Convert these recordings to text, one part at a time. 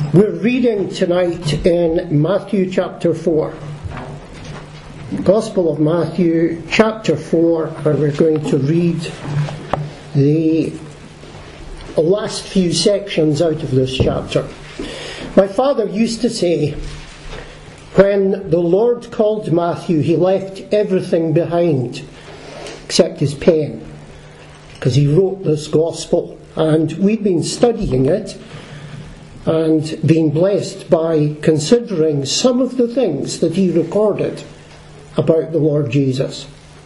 We're reading tonight in Matthew chapter 4. Gospel of Matthew chapter 4, and we're going to read the last few sections out of this chapter. My father used to say, when the Lord called Matthew, he left everything behind except his pen, because he wrote this gospel, and we've been studying it and being blessed by considering some of the things that he recorded about the Lord Jesus.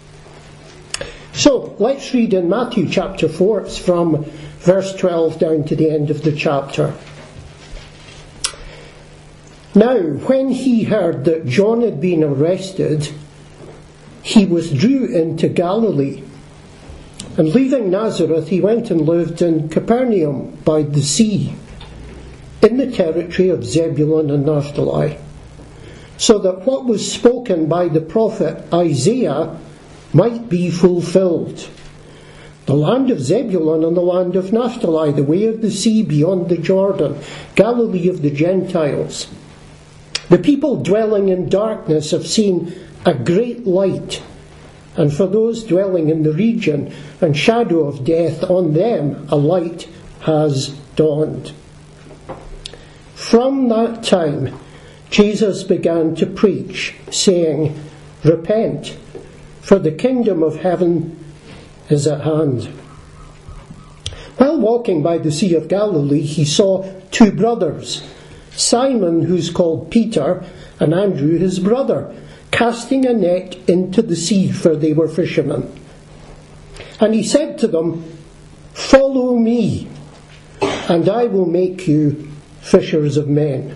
So, let's read in Matthew chapter 4, it's from verse 12 down to the end of the chapter. Now, when he heard that John had been arrested, he withdrew into Galilee. And leaving Nazareth, he went and lived in Capernaum by the sea, in the territory of Zebulun and Naphtali, so that what was spoken by the prophet Isaiah might be fulfilled. The land of Zebulun and the land of Naphtali, the way of the sea beyond the Jordan, Galilee of the Gentiles. The people dwelling in darkness have seen a great light, and for those dwelling in the region and shadow of death, on them a light has dawned. From that time, Jesus began to preach, saying, "Repent, for the kingdom of heaven is at hand." While walking by the Sea of Galilee, he saw two brothers, Simon, who's called Peter, and Andrew, his brother, casting a net into the sea, for they were fishermen. And he said to them, "Follow me, and I will make you fishers of men."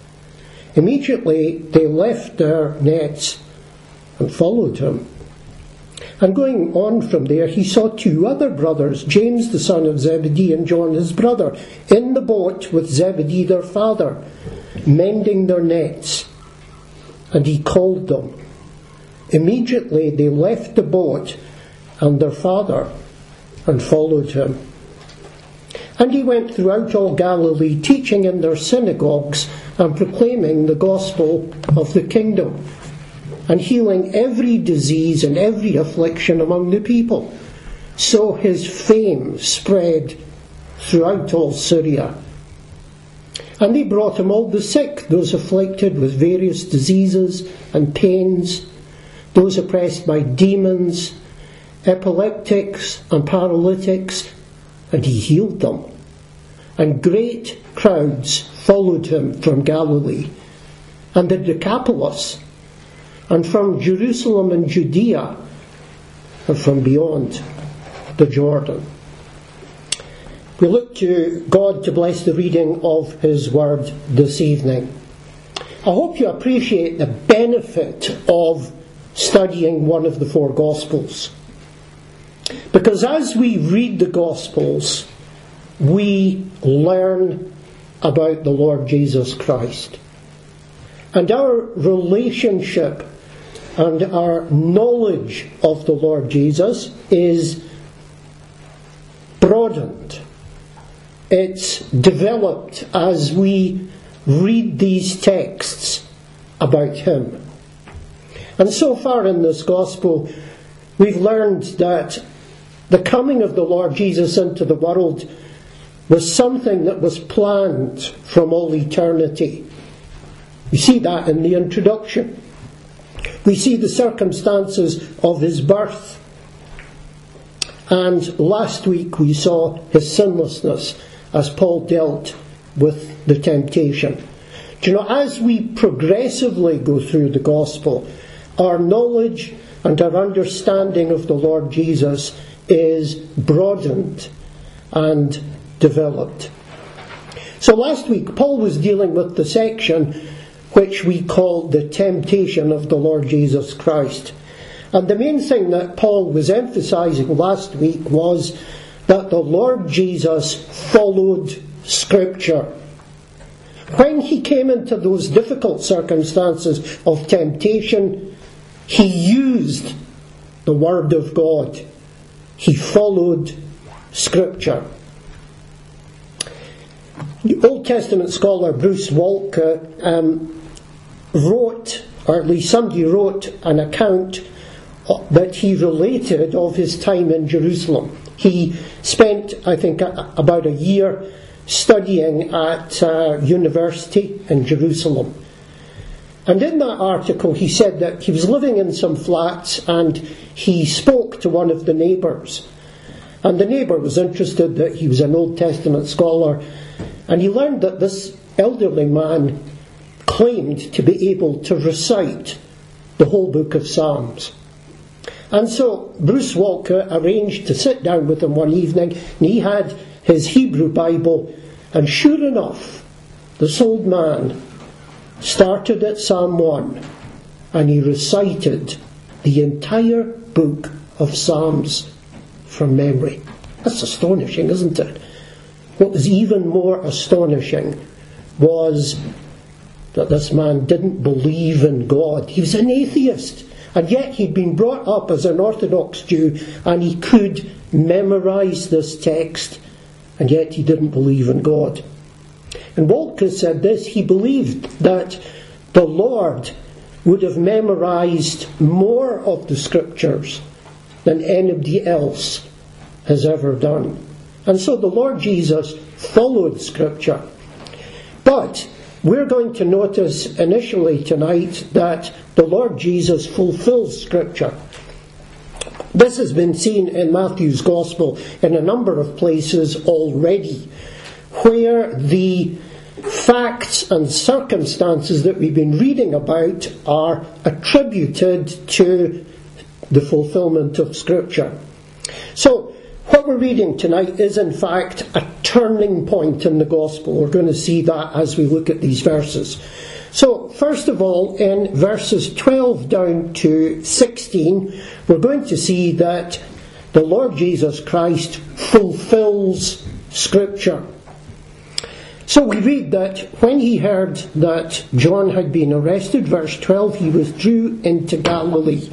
Immediately they left their nets and followed him. And going on from there, he saw two other brothers, James the son of Zebedee and John his brother, in the boat with Zebedee their father, mending their nets. And he called them. Immediately they left the boat and their father and followed him. And he went throughout all Galilee, teaching in their synagogues and proclaiming the gospel of the kingdom, and healing every disease and every affliction among the people. So his fame spread throughout all Syria. And they brought him all the sick, those afflicted with various diseases and pains, those oppressed by demons, epileptics and paralytics, and he healed them. And great crowds followed him from Galilee and the Decapolis, and from Jerusalem and Judea, and from beyond the Jordan. We look to God to bless the reading of his word this evening. I hope you appreciate the benefit of studying one of the four Gospels. Because as we read the Gospels, we learn about the Lord Jesus Christ. And our relationship and our knowledge of the Lord Jesus is broadened. It's developed as we read these texts about him. And so far in this Gospel, we've learned that the coming of the Lord Jesus into the world was something that was planned from all eternity. We see that in the introduction. We see the circumstances of his birth. And last week we saw his sinlessness as Paul dealt with the temptation. Do you know, as we progressively go through the Gospel, our knowledge and our understanding of the Lord Jesus is broadened and developed. So last week Paul was dealing with the section which we call the temptation of the Lord Jesus Christ. And the main thing that Paul was emphasizing last week was that the Lord Jesus followed Scripture. When he came into those difficult circumstances of temptation, he used the Word of God. He followed Scripture. Old Testament scholar Bruce Waltke wrote, or at least somebody wrote, an account that he related of his time in Jerusalem. He spent, I think, about a year studying at university in Jerusalem. And in that article he said that he was living in some flats and he spoke to one of the neighbours. And the neighbour was interested that he was an Old Testament scholar, and he learned that this elderly man claimed to be able to recite the whole book of Psalms. And so Bruce Waltke arranged to sit down with him one evening, and he had his Hebrew Bible, and sure enough, this old man started at Psalm 1 and he recited the entire book of Psalms from memory. That's astonishing, isn't it? What was even more astonishing was that this man didn't believe in God. He was an atheist, and yet he'd been brought up as an Orthodox Jew, and he could memorise this text, and yet he didn't believe in God. And Waltke said this: he believed that the Lord would have memorised more of the Scriptures than anybody else has ever done. And so the Lord Jesus followed Scripture. But we're going to notice initially tonight that the Lord Jesus fulfills Scripture. This has been seen in Matthew's Gospel in a number of places already, where the facts and circumstances that we've been reading about are attributed to the fulfillment of Scripture. So, what we're reading tonight is in fact a turning point in the Gospel. We're going to see that as we look at these verses. So, first of all, in verses 12 down to 16, we're going to see that the Lord Jesus Christ fulfills Scripture. So we read that when he heard that John had been arrested, verse 12, he withdrew into Galilee.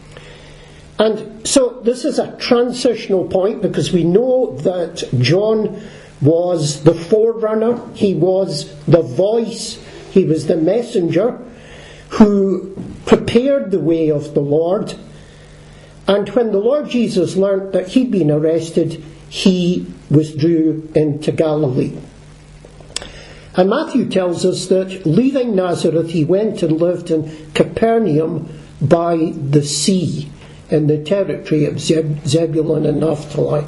And so this is a transitional point, because we know that John was the forerunner, he was the voice, he was the messenger who prepared the way of the Lord. And when the Lord Jesus learnt that he'd been arrested, he withdrew into Galilee. And Matthew tells us that leaving Nazareth, he went and lived in Capernaum by the sea, in the territory of Zebulun and Naphtali.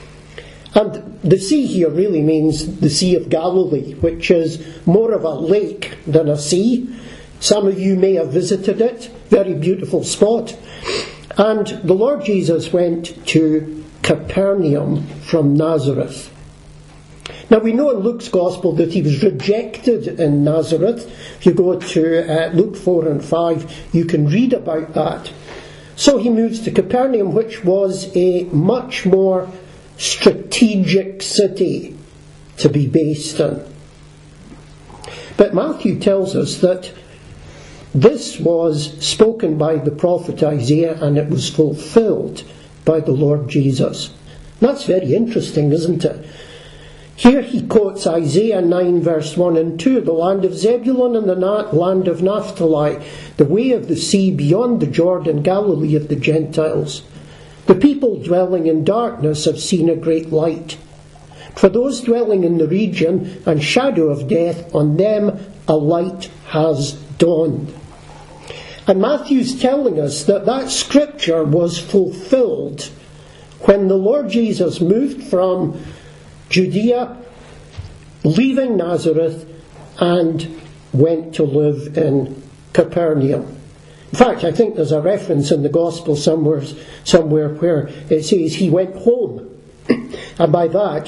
And the sea here really means the Sea of Galilee, which is more of a lake than a sea. Some of you may have visited it. Very beautiful spot. And the Lord Jesus went to Capernaum from Nazareth. Now we know in Luke's Gospel that he was rejected in Nazareth. If you go to Luke 4 and 5, you can read about that. So he moves to Capernaum, which was a much more strategic city to be based in. But Matthew tells us that this was spoken by the prophet Isaiah, and it was fulfilled by the Lord Jesus. That's very interesting, isn't it? Here he quotes Isaiah 9 verse 1 and 2, the land of Zebulun and the land of Naphtali, the way of the sea beyond the Jordan, Galilee of the Gentiles. The people dwelling in darkness have seen a great light. For those dwelling in the region and shadow of death, on them a light has dawned. And Matthew's telling us that that scripture was fulfilled when the Lord Jesus moved from Judea, leaving Nazareth, and went to live in Capernaum. In fact, I think there's a reference in the Gospel somewhere where it says he went home. And by that,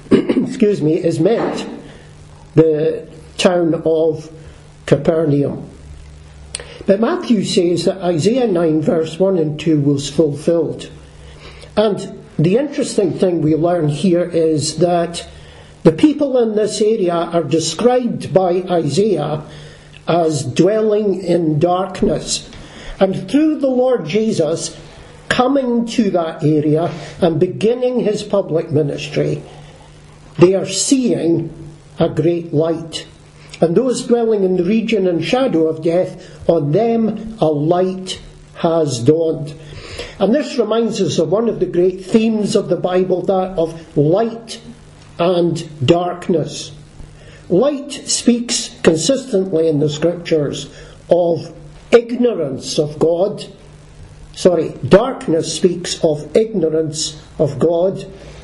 is meant the town of Capernaum. But Matthew says that Isaiah 9 verse 1 and 2 was fulfilled. And the interesting thing we learn here is that the people in this area are described by Isaiah as dwelling in darkness. And through the Lord Jesus coming to that area and beginning his public ministry, they are seeing a great light. And those dwelling in the region and shadow of death, on them a light has dawned. And this reminds us of one of the great themes of the Bible, that of light and darkness. Light speaks consistently in the Scriptures of ignorance of God. Darkness speaks of ignorance of God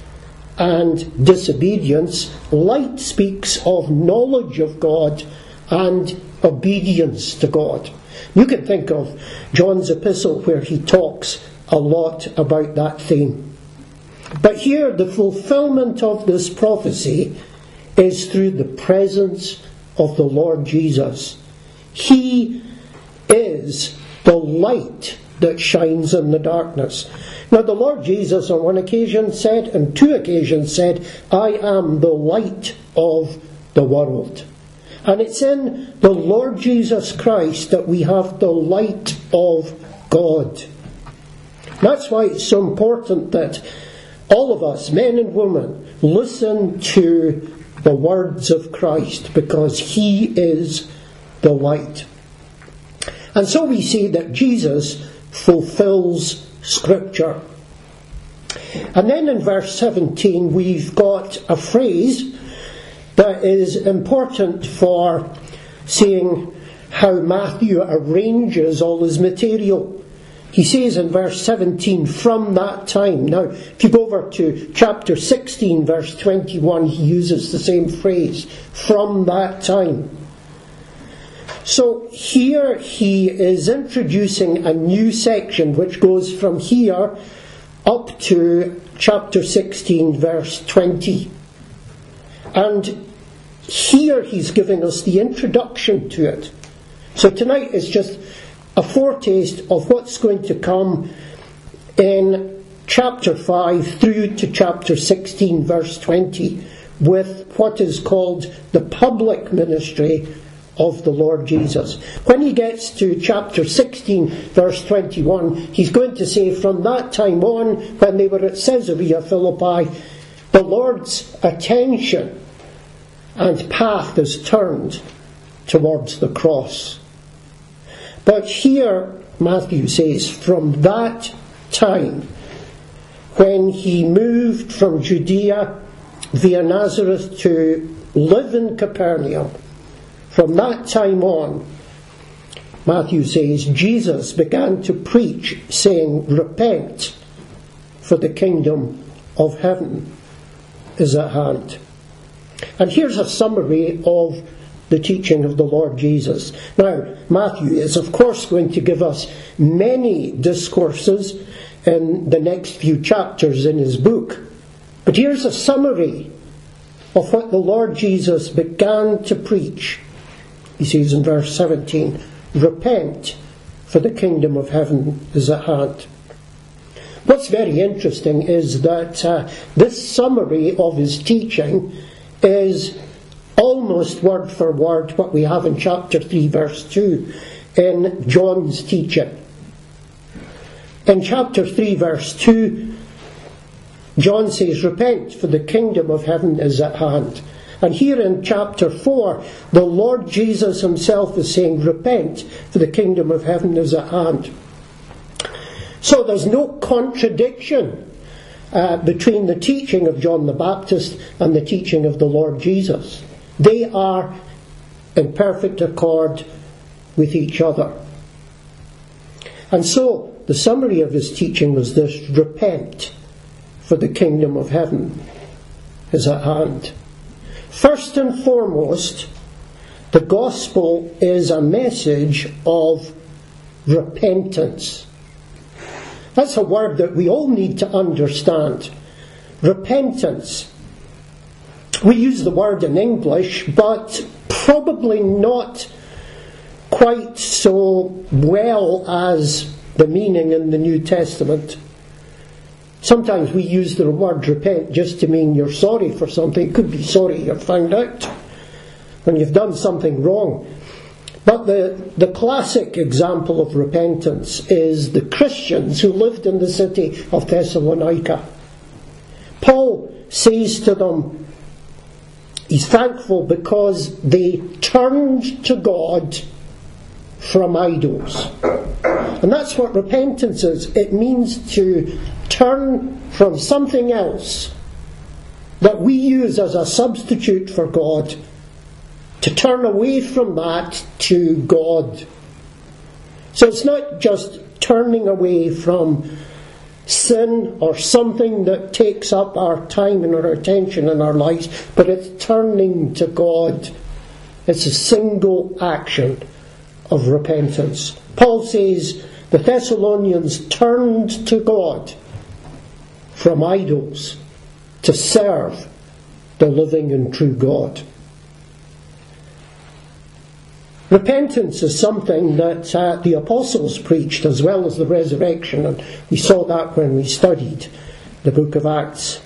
and disobedience. Light speaks of knowledge of God and obedience to God. You can think of John's epistle where he talks a lot about that theme. But here the fulfillment of this prophecy is through the presence of the Lord Jesus. He is the light that shines in the darkness. Now the Lord Jesus on one occasion said, and two occasions said, I am the light of the world. And it's in the Lord Jesus Christ that we have the light of God. That's why it's so important that all of us, men and women, listen to the words of Christ, because He is the light. And so we see that Jesus fulfills Scripture. And then in verse 17 we've got a phrase that is important for seeing how Matthew arranges all his material. He says in verse 17, from that time. Now, if you go over to chapter 16, verse 21, he uses the same phrase, from that time. So here he is introducing a new section which goes from here up to chapter 16, verse 20. And here he's giving us the introduction to it. So tonight is just a foretaste of what's going to come in chapter 5 through to chapter 16, verse 20, with what is called the public ministry of the Lord Jesus. When he gets to chapter 16, verse 21, he's going to say, from that time on, when they were at Caesarea Philippi, the Lord's attention and path is turned towards the cross. But here, Matthew says, from that time, when he moved from Judea via Nazareth to live in Capernaum, from that time on, Matthew says, Jesus began to preach, saying, repent, for the kingdom of heaven is at hand. And here's a summary of the teaching of the Lord Jesus. Now, Matthew is of course going to give us many discourses in the next few chapters in his book. But here's a summary of what the Lord Jesus began to preach. He says in verse 17, repent, for the kingdom of heaven is at hand. What's very interesting is that this summary of his teaching is almost word for word what we have in chapter 3, verse 2 in John's teaching. In chapter 3, verse 2, John says, repent, for the kingdom of heaven is at hand. And here in chapter 4, the Lord Jesus himself is saying, repent, for the kingdom of heaven is at hand. So there's no contradiction between the teaching of John the Baptist and the teaching of the Lord Jesus. They are in perfect accord with each other. And so the summary of his teaching was this: repent, for the kingdom of heaven is at hand. First and foremost, the gospel is a message of repentance. That's a word that we all need to understand. Repentance. We use the word in English, but probably not quite so well as the meaning in the New Testament. Sometimes we use the word repent just to mean you're sorry for something. It could be sorry you're found out when you've done something wrong. But the classic example of repentance is the Christians who lived in the city of Thessalonica. Paul says to them, He's thankful because they turned to God from idols. And that's what repentance is. It means to turn from something else that we use as a substitute for God, to turn away from that to God. So it's not just turning away from sin or something that takes up our time and our attention in our lives, but it's turning to God. It's a single action of repentance. Paul says the Thessalonians turned to God from idols to serve the living and true God. Repentance is something that the apostles preached, as well as the resurrection, and we saw that when we studied the book of Acts.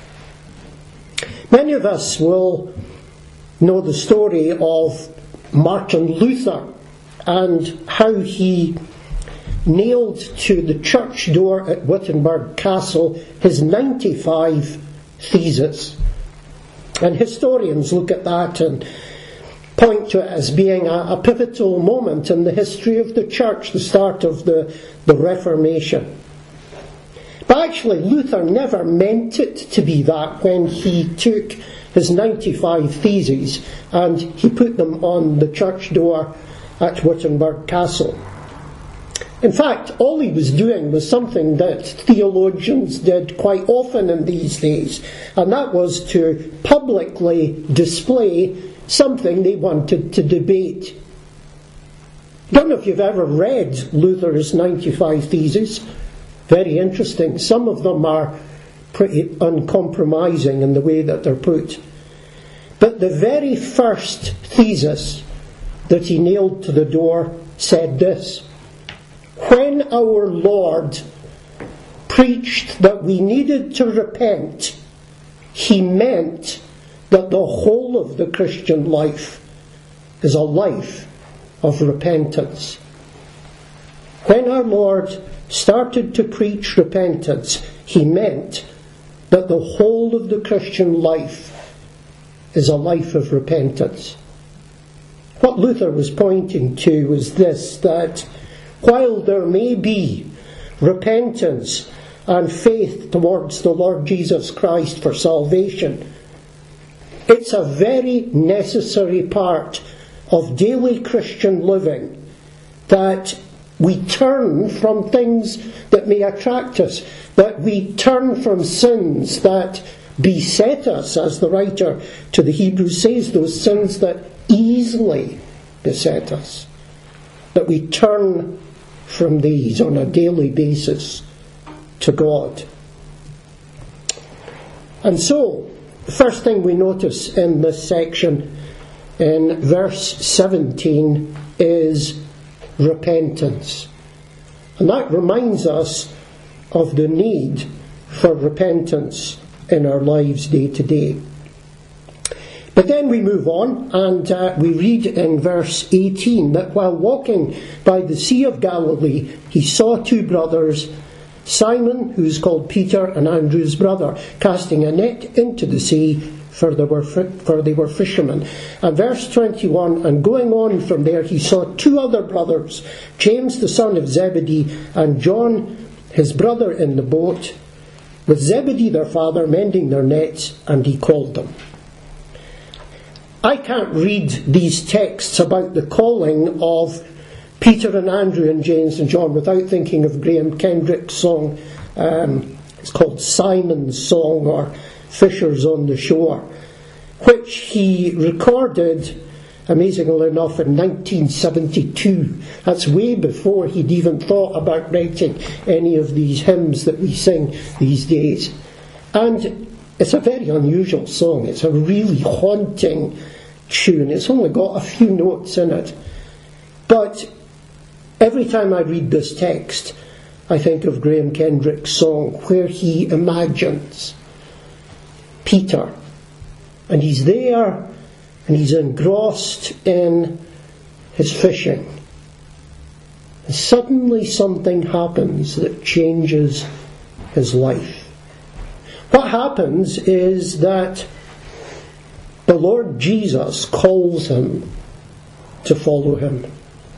Many of us will know the story of Martin Luther and how he nailed to the church door at Wittenberg Castle his 95 Theses. And historians look at that and point to it as being a pivotal moment in the history of the church, the start of the Reformation. But actually, Luther never meant it to be that when he took his 95 Theses and he put them on the church door at Wittenberg Castle. In fact, all he was doing was something that theologians did quite often in these days, and that was to publicly display something they wanted to debate. I don't know if you've ever read Luther's 95 Theses. Very interesting. Some of them are pretty uncompromising in the way that they're put. But the very first thesis that he nailed to the door said this: when our Lord preached that we needed to repent, he meant that the whole of the Christian life is a life of repentance. When our Lord started to preach repentance, he meant that the whole of the Christian life is a life of repentance. What Luther was pointing to was this, that while there may be repentance and faith towards the Lord Jesus Christ for salvation, it's a very necessary part of daily Christian living that we turn from things that may attract us, that we turn from sins that beset us, as the writer to the Hebrews says, those sins that easily beset us, that we turn from these on a daily basis to God. And so, the first thing we notice in this section, in verse 17, is repentance. And that reminds us of the need for repentance in our lives day to day. But then we move on and we read in verse 18 that while walking by the Sea of Galilee, he saw two brothers, Simon, who's called Peter, and Andrew's brother, casting a net into the sea, for they were fishermen. And verse 21, and going on from there, he saw two other brothers, James the son of Zebedee, and John his brother, in the boat, with Zebedee their father mending their nets, and he called them. I can't read these texts about the calling of Peter and Andrew and James and John without thinking of Graham Kendrick's song. It's called Simon's Song, or Fishers on the Shore, which he recorded, amazingly enough, in 1972. That's way before he'd even thought about writing any of these hymns that we sing these days. And it's a very unusual song. It's a really haunting tune. It's only got a few notes in it. But every time I read this text, I think of Graham Kendrick's song, where he imagines Peter, and he's there, and he's engrossed in his fishing. And suddenly something happens that changes his life. What happens is that the Lord Jesus calls him to follow him.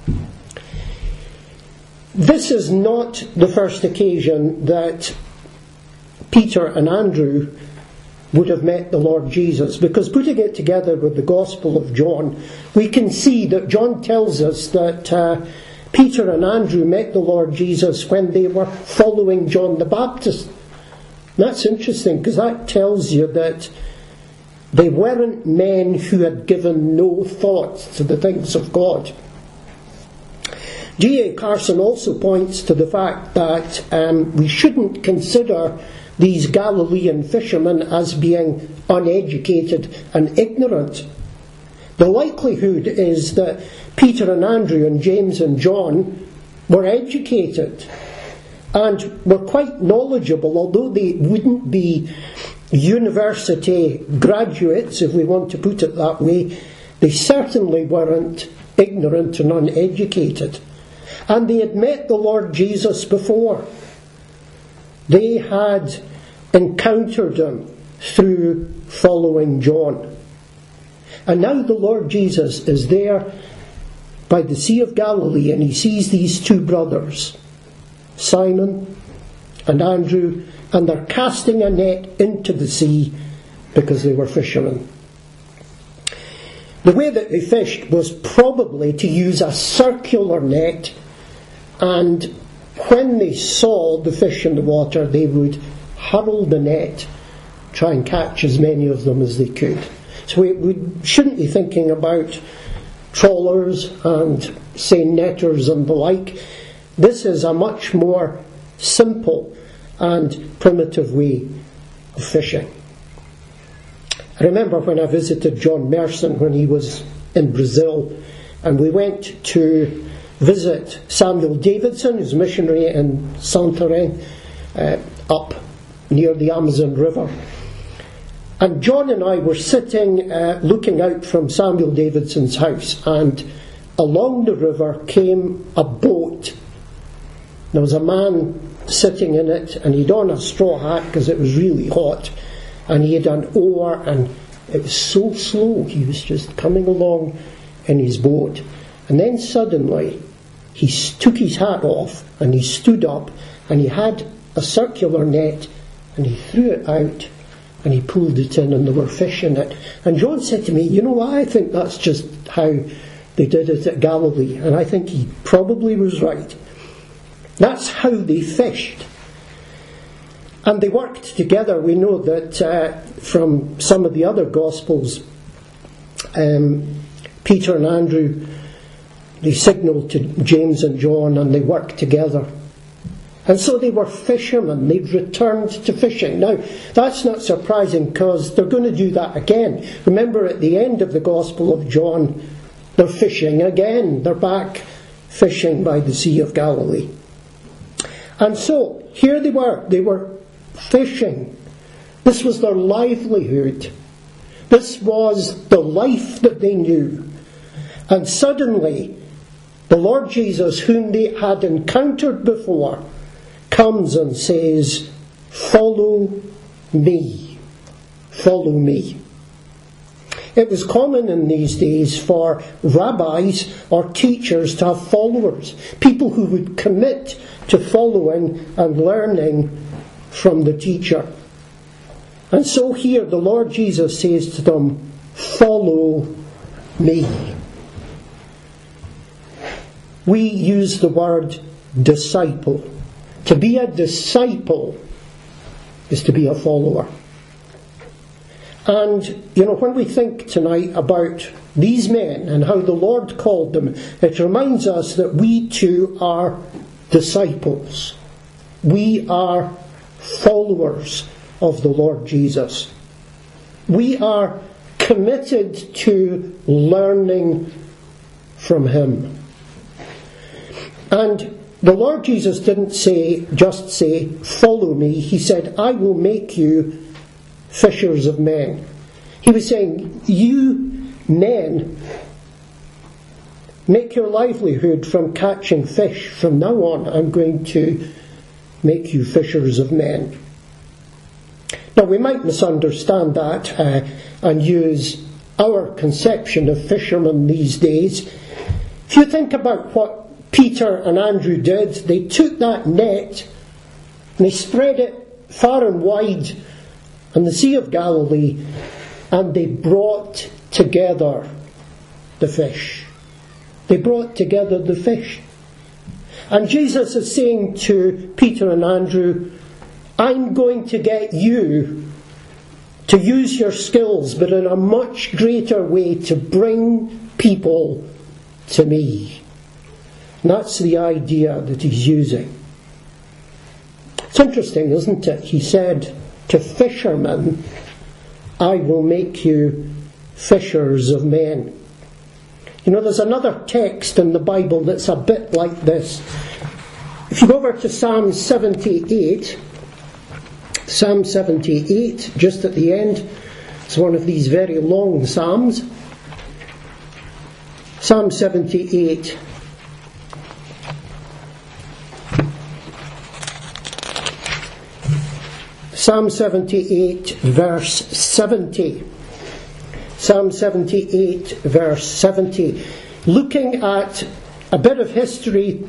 This is not the first occasion that Peter and Andrew would have met the Lord Jesus, because putting it together with the Gospel of John, we can see that John tells us that Peter and Andrew met the Lord Jesus when they were following John the Baptist. And that's interesting, because that tells you that they weren't men who had given no thought to the things of God. G.A. Carson also points to the fact that we shouldn't consider these Galilean fishermen as being uneducated and ignorant. The likelihood is that Peter and Andrew and James and John were educated and were quite knowledgeable, although they wouldn't be university graduates, if we want to put it that way. They certainly weren't ignorant and uneducated. And they had met the Lord Jesus before. They had encountered him through following John. And now the Lord Jesus is there by the Sea of Galilee, and he sees these two brothers, Simon and Andrew, and they're casting a net into the sea because they were fishermen. The way that they fished was probably to use a circular net, and when they saw the fish in the water, they would hurl the net, try and catch as many of them as they could. So we shouldn't be thinking about trawlers and, say, netters and the like. This is a much more simple and primitive way of fishing. I remember when I visited John Merson when he was in Brazil, and we went to visit Samuel Davidson, who's a missionary in Santarém, up near the Amazon River. And John and I were sitting looking out from Samuel Davidson's house, and along the river came a boat. There was a man sitting in it, and he'd on a straw hat because it was really hot, and he had an oar, and it was so slow. He was just coming along in his boat, and then suddenly he took his hat off and he stood up, and he had a circular net, and he threw it out and he pulled it in, and there were fish in it. And John said to me, you know, I think that's just how they did it at Galilee. And I think he probably was right. That's how they fished. And they worked together. We know that from some of the other Gospels, Peter and Andrew, they signalled to James and John, and they worked together. And so they were fishermen. They'd returned to fishing. Now, that's not surprising, because they're going to do that again. Remember, at the end of the Gospel of John, they're fishing again. They're back fishing by the Sea of Galilee. And so, here they were. They were fishing. This was their livelihood. This was the life that they knew. And suddenly, the Lord Jesus, whom they had encountered before, comes and says, "Follow me. Follow me." It was common in these days for rabbis or teachers to have followers, people who would commit to following and learning from the teacher. And so here the Lord Jesus says to them, "Follow me." We use the word disciple. To be a disciple is to be a follower. And, when we think tonight about these men and how the Lord called them, it reminds us that we too are disciples. We are followers of the Lord Jesus. We are committed to learning from him. And the Lord Jesus didn't just say, "Follow me." He said, "I will make you fishers of men." He was saying, you men, make your livelihood from catching fish. From now on, I'm going to make you fishers of men. Now, we might misunderstand that and use our conception of fishermen these days. If you think about what Peter and Andrew did, they took that net and they spread it far and wide on the Sea of Galilee, and they brought together the fish. They brought together the fish. And Jesus is saying to Peter and Andrew, I'm going to get you to use your skills, but in a much greater way, to bring people to me. And that's the idea that he's using. It's interesting, isn't it? He said to fishermen, I will make you fishers of men. You know, there's another text in the Bible that's a bit like this. If you go over to Psalm 78, Psalm 78, just at the end, it's one of these very long psalms. Psalm 78. Psalm 78, verse 70. Psalm 78, verse 70. Looking at a bit of history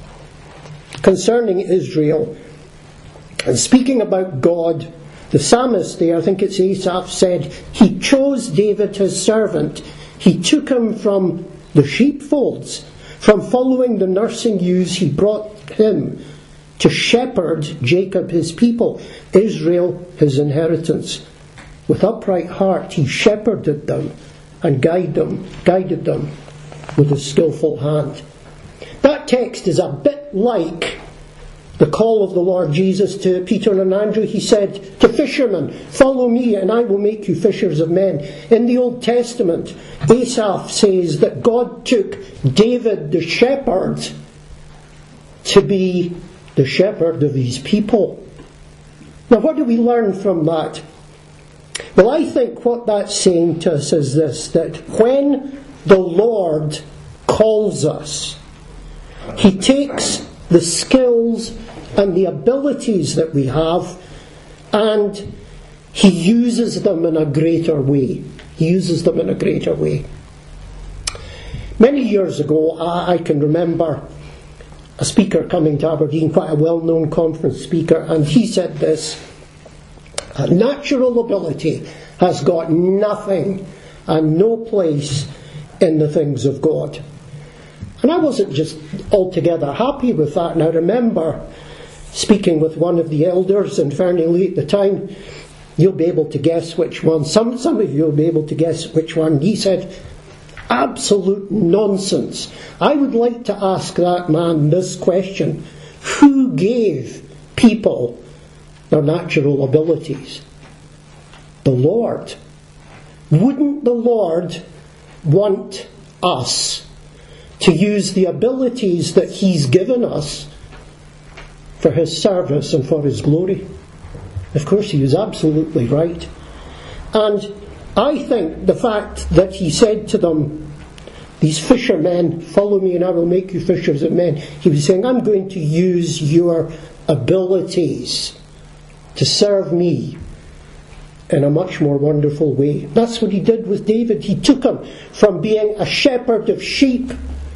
concerning Israel, and speaking about God, the psalmist there, I think it's Asaph, said, He chose David his servant. He took him from the sheepfolds. From following the nursing ewes, he brought him to shepherd Jacob his people, Israel his inheritance. With upright heart he shepherded them and guided them with a skillful hand. That text is a bit like the call of the Lord Jesus to Peter and Andrew. He said to fishermen, follow me and I will make you fishers of men. In the Old Testament, Asaph says that God took David the shepherd to be the shepherd of his people. Now, what do we learn from that? Well, I think what that's saying to us is this, that when the Lord calls us, He takes the skills and the abilities that we have and He uses them in a greater way. He uses them in a greater way. Many years ago, I can remember a speaker coming to Aberdeen, quite a well-known conference speaker, and he said this, natural ability has got nothing and no place in the things of God. And I wasn't just altogether happy with that. And I remember speaking with one of the elders in Fernie at the time. You'll be able to guess which one. Some of you will be able to guess which one. He said, absolute nonsense. I would like to ask that man this question. Who gave people their natural abilities? The Lord. Wouldn't the Lord want us to use the abilities that He's given us for His service and for His glory? Of course, He is absolutely right. And I think the fact that He said to them, these fishermen, follow me and I will make you fishers of men. He was saying, I'm going to use your abilities to serve me in a much more wonderful way. That's what He did with David. He took him from being a shepherd of sheep,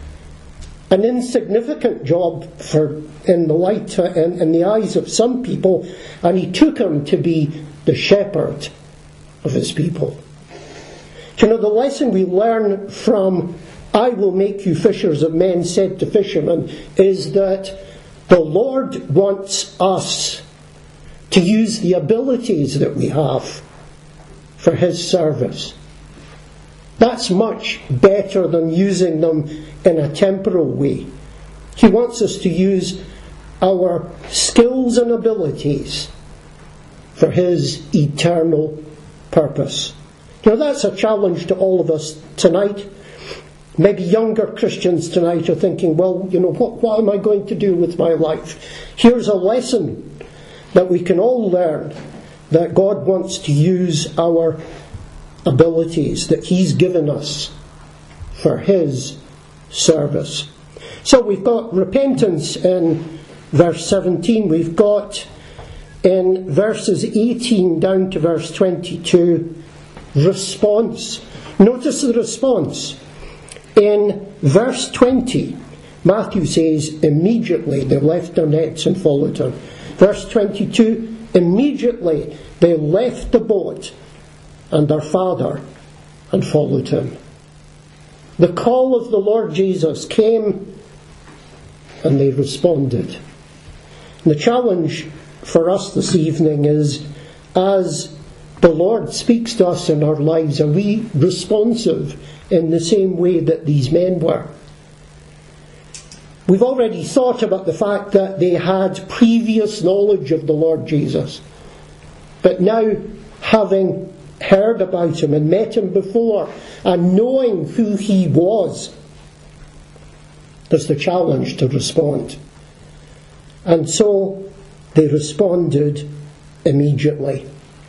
an insignificant job in the eyes of some people, and He took him to be the shepherd of His people. You know, the lesson we learn from I will make you fishers of men said to fishermen is that the Lord wants us to use the abilities that we have for His service. That's much better than using them in a temporal way. He wants us to use our skills and abilities for His eternal purpose. You know, that's a challenge to all of us tonight. Maybe younger Christians tonight are thinking, well, you know, what am I going to do with my life? Here's a lesson that we can all learn, that God wants to use our abilities that He's given us for His service. So we've got repentance in verse 17. We've got in verses 18 down to verse 22 response. Notice the response. In verse 20, Matthew says, immediately they left their nets and followed him. Verse 22, immediately they left the boat and their father and followed him. The call of the Lord Jesus came and they responded. The challenge for us this evening is, as the Lord speaks to us in our lives, are we responsive in the same way that these men were? We've already thought about the fact that they had previous knowledge of the Lord Jesus. But now, having heard about him and met him before, and knowing who he was, there's the challenge to respond. And so they responded immediately.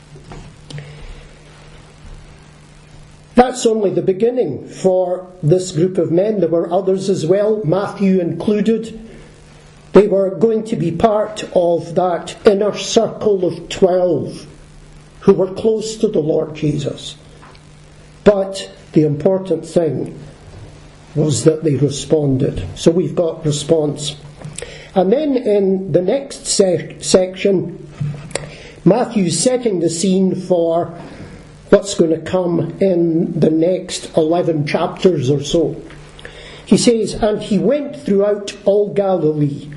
That's only the beginning for this group of men. There were others as well, Matthew included. They were going to be part of that inner circle of 12 who were close to the Lord Jesus. But the important thing was that they responded. So we've got response. And then in the next section, Matthew's setting the scene for what's going to come in the next 11 chapters or so. He says, and he went throughout all Galilee.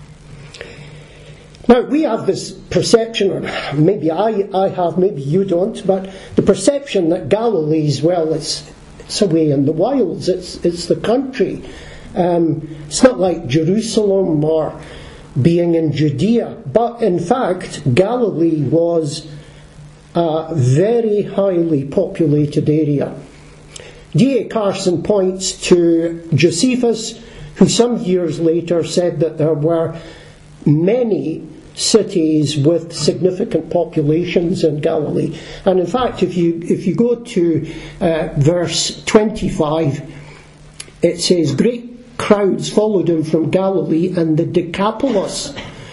Now, we have this perception, or maybe I have, maybe you don't, but the perception that Galilee is, well, it's away in the wilds, it's the country. It's not like Jerusalem or being in Judea. But in fact, Galilee was a very highly populated area. D.A. Carson points to Josephus, who some years later said that there were many cities with significant populations in Galilee. And in fact, if you go to verse 25, it says, great crowds followed him from Galilee and the Decapolis.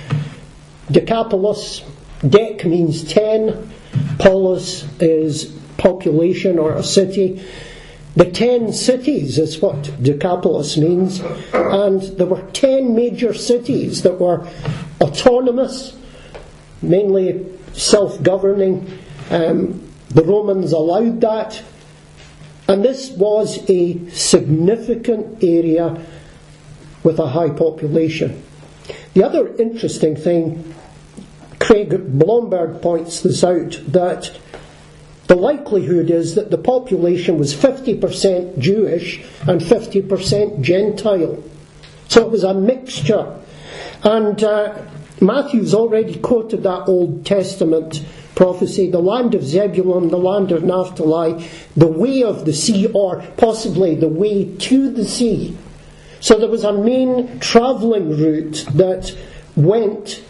Decapolis, dec means 10, polis is population or a city. The 10 cities is what Decapolis means. And there were 10 major cities that were autonomous, mainly self-governing. The Romans allowed that. And this was a significant area with a high population. The other interesting thing, Craig Blomberg points this out, that the likelihood is that the population was 50% Jewish and 50% Gentile. So it was a mixture. And Matthew's already quoted that Old Testament prophecy, the land of Zebulun, the land of Naphtali, the way of the sea, or possibly the way to the sea. So there was a main travelling route that went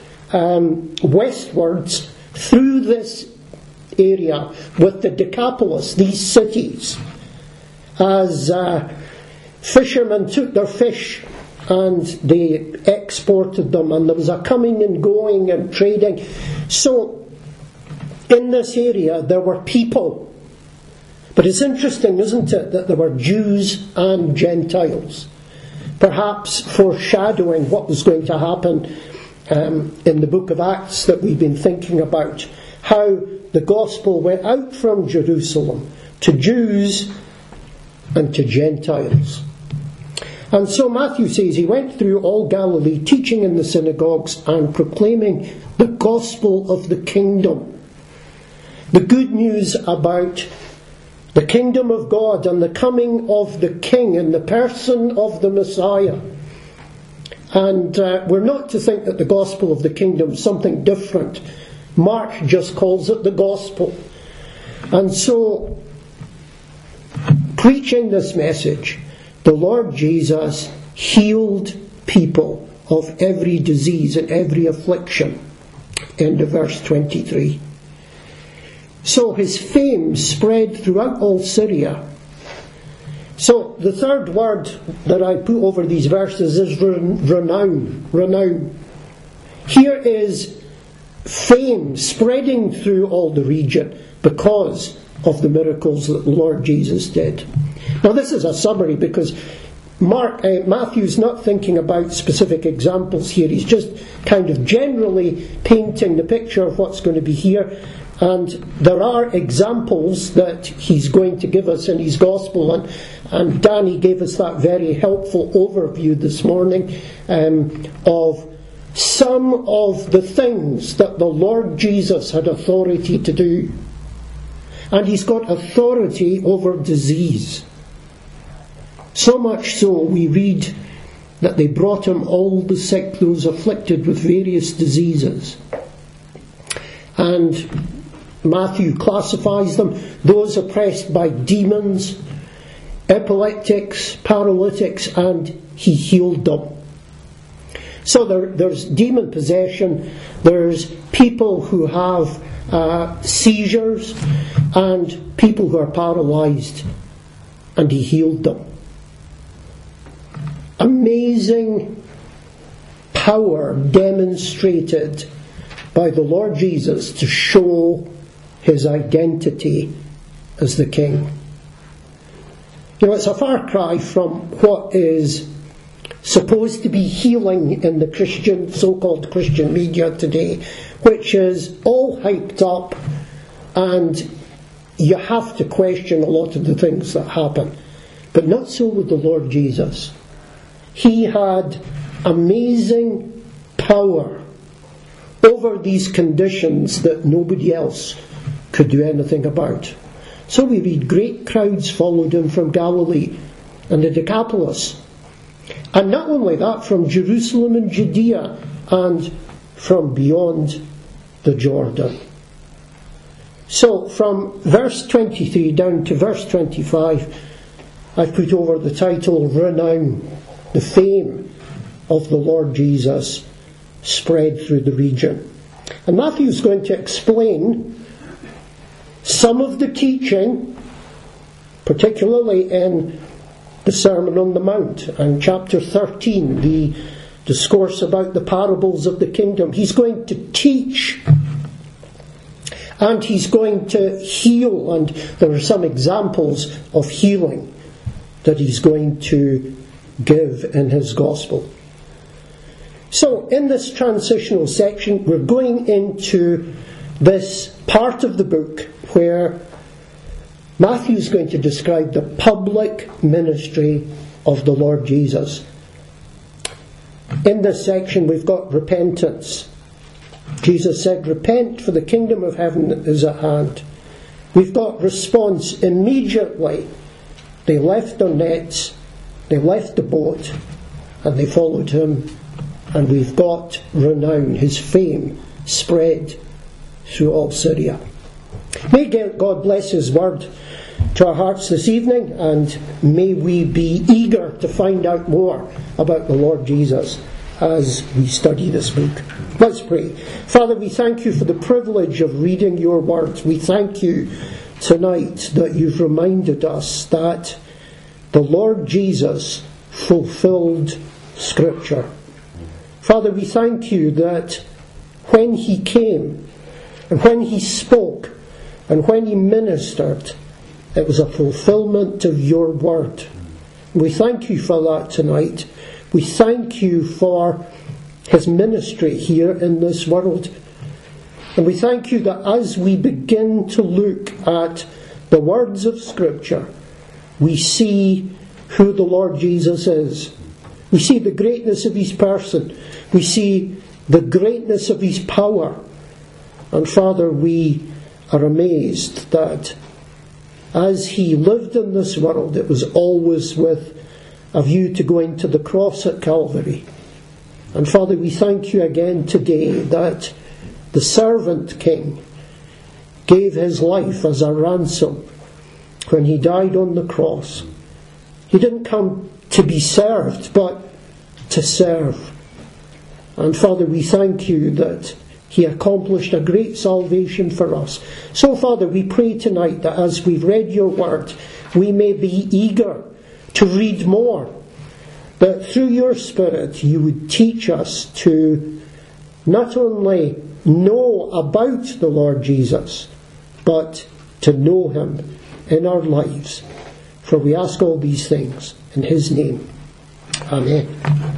westwards through this area with the Decapolis, these cities, as fishermen took their fish and they exported them, and there was a coming and going and trading. So in this area there were people. But it's interesting, isn't it, that there were Jews and Gentiles, perhaps foreshadowing what was going to happen in the book of Acts that we've been thinking about, how the gospel went out from Jerusalem to Jews and to Gentiles. And so Matthew says he went through all Galilee, teaching in the synagogues and proclaiming the gospel of the kingdom. The good news about the kingdom of God and the coming of the King in the person of the Messiah. And we're not to think that the gospel of the kingdom is something different. Mark just calls it the gospel. And so, preaching this message, the Lord Jesus healed people of every disease and every affliction. End of verse 23. So his fame spread throughout all Syria. So the third word that I put over these verses is renown. Renown. Here is fame spreading through all the region because of the miracles that the Lord Jesus did. Now this is a summary because Matthew's not thinking about specific examples here. He's just kind of generally painting the picture of what's going to be here. And there are examples that he's going to give us in his gospel. And Danny gave us that very helpful overview this morning of some of the things that the Lord Jesus had authority to do. And he's got authority over disease. So much so, we read that they brought him all the sick, those afflicted with various diseases. And Matthew classifies them, those oppressed by demons, epileptics, paralytics, and he healed them. So there's demon possession, there's people who have seizures, and people who are paralysed, and he healed them. Amazing power demonstrated by the Lord Jesus to show his identity as the King. You know, it's a far cry from what is supposed to be healing in the so-called Christian media today, which is all hyped up, and you have to question a lot of the things that happen. But not so with the Lord Jesus. He had amazing power over these conditions that nobody else could do anything about. So we read, great crowds followed him from Galilee and the Decapolis. And not only that, from Jerusalem and Judea and from beyond the Jordan. So from verse 23 down to verse 25, I've put over the title, Renown. The fame of the Lord Jesus spread through the region. And Matthew's going to explain some of the teaching, particularly in the Sermon on the Mount and chapter 13, the discourse about the parables of the kingdom. He's going to teach and he's going to heal, and there are some examples of healing that he's going to give in his gospel. So in this transitional section, we're going into this part of the book where Matthew's going to describe the public ministry of the Lord Jesus. In this section we've got repentance. Jesus said, repent, for the kingdom of heaven is at hand. We've got response immediately. They left their nets, they left the boat, and they followed him. And we've got renown. His fame spread through all Syria. May God bless his word to our hearts this evening, and may we be eager to find out more about the Lord Jesus as we study this book. Let's pray. Father, we thank you for the privilege of reading your words. We thank you tonight that you've reminded us that the Lord Jesus fulfilled Scripture. Father, we thank you that when he came and when he spoke and when he ministered, it was a fulfillment of your word. We thank you for that tonight. We thank you for his ministry here in this world. And we thank you that as we begin to look at the words of Scripture, we see who the Lord Jesus is. We see the greatness of his person. We see the greatness of his power. And Father, we are amazed that as he lived in this world, it was always with a view to going to the cross at Calvary. And Father, we thank you again today that the servant king gave his life as a ransom when he died on the cross. He didn't come to be served, but to serve. And Father, we thank you that he accomplished a great salvation for us. So Father, we pray tonight that as we've read your word, we may be eager to read more. That through your Spirit you would teach us to not only know about the Lord Jesus, but to know him in our lives. For we ask all these things in his name. Amen.